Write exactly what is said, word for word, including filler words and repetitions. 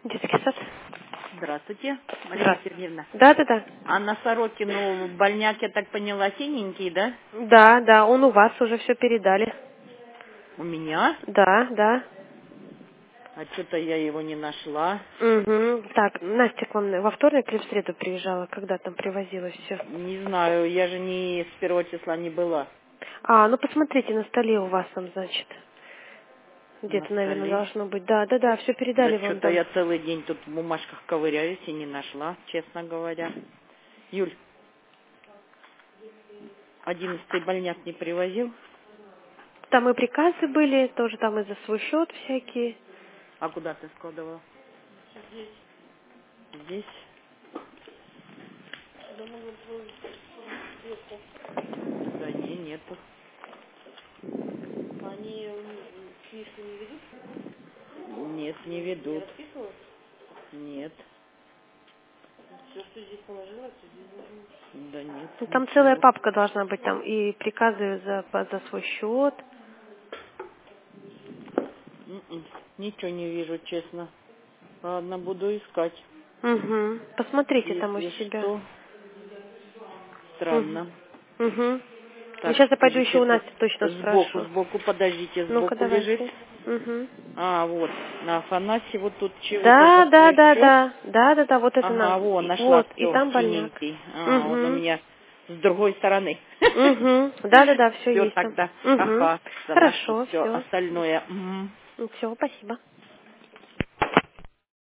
Детский сад. Здравствуйте, Марина Здравствуйте. Сергеевна. Да, да, да. А на Сорокину больняк, я так поняла, синенький, да? Да, да, он у вас уже все передали. У меня? Да, да. А что-то я его не нашла. Угу. Так, Настя к вам во вторник или в среду приезжала, когда там привозилось все? Не знаю, я же не с первого числа не была А, ну посмотрите, на столе у вас там, значит. на Где-то, наверное, столе. должно быть. Да, да, да, все Да передали вам что-то там. я целый день тут в бумажках ковыряюсь и не нашла, честно говоря. Юль, одиннадцатый больняк не привозил? Там и приказы были, тоже там и за свой счет всякие. А куда ты складывал? Здесь? Да не, нету. Они книжку не ведут? Нет, не ведут. Нет. Все, что здесь положила, все здесь должно быть. Да нет, Ну, там целая ничего. папка должна быть, там и приказы за, по- за свой счет. М-м, Ничего не вижу, честно. Ладно, буду искать. Угу. Посмотрите там у Если себя. что, Угу. странно. Угу. Ну, Так, сейчас я пойду еще скажите, у тут Насти точно сбоку, спрошу. сбоку, подождите, Ну-ка, сбоку лежит. давайте. Угу. А, вот, на Афанасье вот тут чего-то Да, за да, свой да, счет. да. Да, да, да, вот это Ага, нам. во, И- нашла, Вот, и все, там больняк. синенький. А, он у Угу. меня с другой стороны. Угу. Да, да, да, все Все есть там. тогда. Угу. Ага, заношу Хорошо, все все. остальное. Мгм. Все, спасибо.